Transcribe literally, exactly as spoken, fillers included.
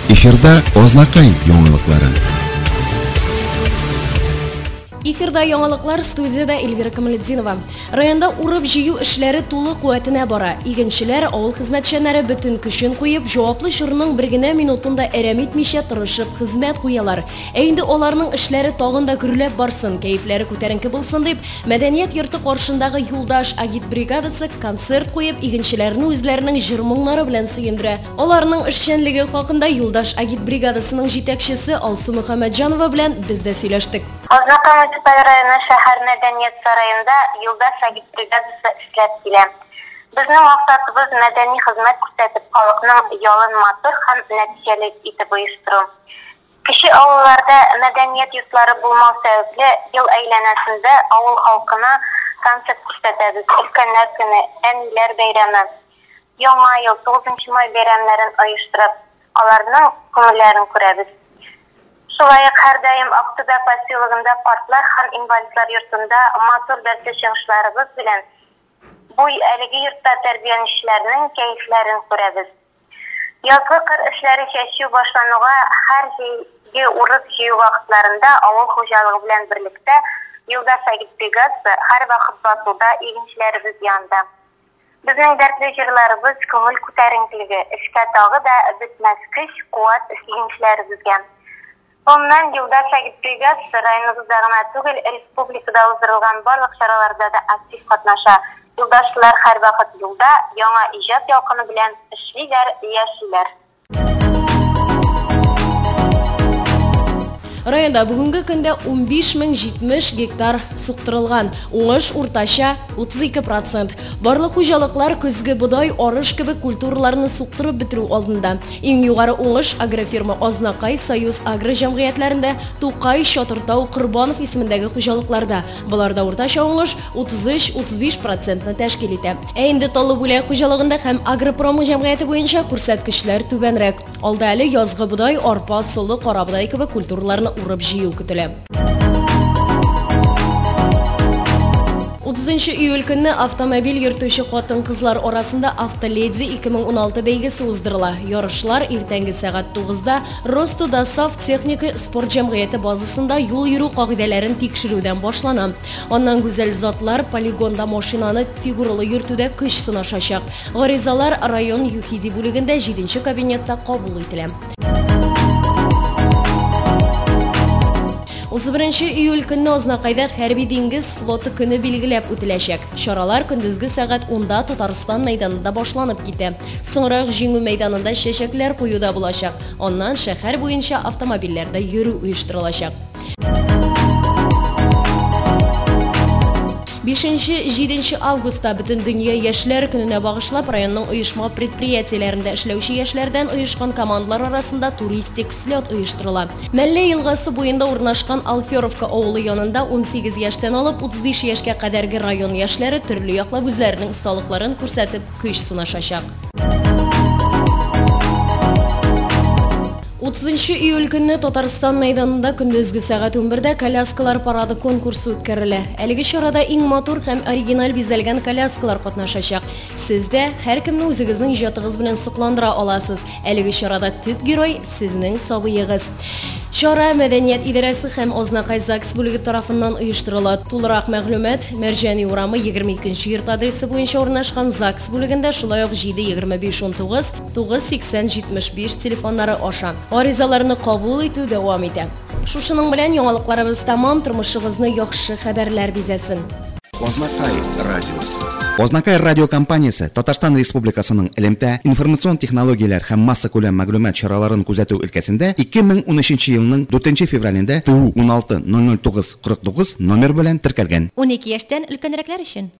Эфирда Ознакай яңалыклары. Эфирда яңалыклар, студияда Эльвира Камалетдинова. Районда урып җыю эшләре тулы куәтенә бара. Игенчеләр, авыл хезмәтчәннәре бөтен көчен куеп, җаваплы чорның бер генә минутында әрәм итмичә тырышып хезмәт куялар. Ә инде аларның эшләре тагын да гөрләп барсын, кәефләре күтәренке булсын дип, мәдәният йорты каршындагы Юлдаш агит бригадасы концерт куеп, игенчеләрне үзләренең җыр-моңнары белән сөендерә. Аларның эшчәнлеге хакында Юлдаш агит бригадасының җитәкчесе Алсу Мөхәммәтҗанова белән без дә сөйләштек. Ознакай муниципаль районы шәһәр мәдәният сараенда Юлдаш агит бригадасы эшләп килә. Безнең максатыбыз мәдәни хезмәт күрсәтеп, халыкның ялын матур һәм нәтиҗәле итеп оештыру. Кече авылларда мәдәният йортлары булмау сәбәпле ел әйләнәсендә авыл халкына концерт күрсәтәбез. Өлкәннәр көне, әниләр бәйрәме, яңа ел, тугызынчы май бәйрәмнәрен оештырып, аларның күңелләрен күрәбез. Шулай ук һәр даим Актүбә поселогында картлар һәм инвалидлар йортында матур дәртле чыгышларыбыз белән бу әлеге йортта тәрбияләнүчеләрнең кәефләрен күрәбез. Язгы кыр эшләре чәчү башлануга һәр җәйге урып җыю вакытларында авыл хуҗалыгы белән берлектә Юлдаш агит бригадасы һәр вакыт басуда игенчеләребез янында. Безнең дәртле җырларыбыз күңел күтәренкелеге, эшкә тагы да бетмәс көч, куәт игенчеләребезгә. Оннан Юлдаш агит бригадасы районыбызда гына түгел, республикада уздырылган барлык чараларда да актив катнаша. Юлдашлар һәр вакыт юлда, яңа иҗат ялкыны белән эшлиләр, яшиләр. Районда бүгенге көндә ун биш мең җитмеш гектар суктырылган, уңыш уртача утыз ике процент. Барлык хуҗалыклар көзге бодай, арыш кебек культураларны суктырып бетерү алдында. Иң югары уңыш агрофирма Ознакай, Союз агро җәмгыятьләрендә, Тукай, Чатыртау, Кырбанов исемендәге хуҗалыкларда. Буларда уртача уңыш утыз өч - утыз биш процентны тәшкил итә. Ә инде Таллы бүләк хуҗалыгында һәм агропром җәмгыяте буенча күрсәткечләр түбәнрәк. Алда әле язгы бодай, арпа, солы, карабодай кебек культураларны урып җыю көтелә. утызынчы июль көнне автомобиль йөртүче хатын-кызлар арасында Автоледи ике мең уналты бәйгесе уздырыла. Ярышлар иртәнге сәгать тугызда Росту Дасав техника спорт җәмгыяте базасында юл йөрү кагыйдәләрен тикшерүдән башлана. Аннан гүзәл затлар полигонда машинаны фигуралы йөртүдә көч сынашачак. Гаризалар район ЮХИДИ бүлегендә җиденче кабинетта кабул ителә. утыз беренче июль көнне Ознакайда хәрби диңгез флоты көне билгеләп үтеләчәк. Чаралар көндезге сәгать унда Татарстан мәйданында башланып китә. Соңрак җиңү мәйданында чәчәкләр куюда булачак. Аннан шәһәр буенча автомобильләрдә йөрү оештырылачак. бишенче-җиденче августта бөтен дөнья яшьләр көненә багышлап районның оешма предприятиеләрендә эшләүче яшьләрдән оешкан командалар арасында туристик слет оештырыла. Мәллә елгасы буенда урнашкан Алферовка авылы янында ун сигез яшьтән алып утыз биш яшькә кадәрге район яшьләре төрле яклап үзләренең осталыкларын күрсәтеп көч сынашачак. утызынчы июль көнне Татарстан мәйданында көндезге сәгать унбердә коляскалар парады конкурсы үткәрелә. Әлеге чарада иң матур һәм оригиналь бизәлгән коляскалар катнашачак. Сез дә һәркемне үзегезнең иҗатыгыз белән сокландыра аласыз. Әлеге чарада төп герой сезнең сабыегыз. Чара мәдәният идарәсе һәм Ознакай ЗАГС бүлеге тарафыннан оештырыла. Тулырак мәгълүмат Мәрҗани урамы егерме икенче йорт адресы буенча урнашкан ЗАГС бүлегендә, шулай ук җиде егерме биш ун тугыз тугыз сиксән җитмеш биш телефоннары аша. Аризаларны кабул итү дәвам итә. Шушының белән яңалыкларыбыз тәмам, тормышыгызны яхшы хәбәрләр бизәсен. Ознакай радиосы. Ознакай радиокомпаниясе Татарстан Республикасының элемтә, информацион технологияләр һәм масса күләм мәгълүмат чараларын күзәтү өлкәсендә ике мең унөченче елның дүртенче февралендә ТУ ун алты ноль ноль тугыз кырык тугыз номер белән теркәлгән. унике яшьтән өлкәнрәкләр өчен.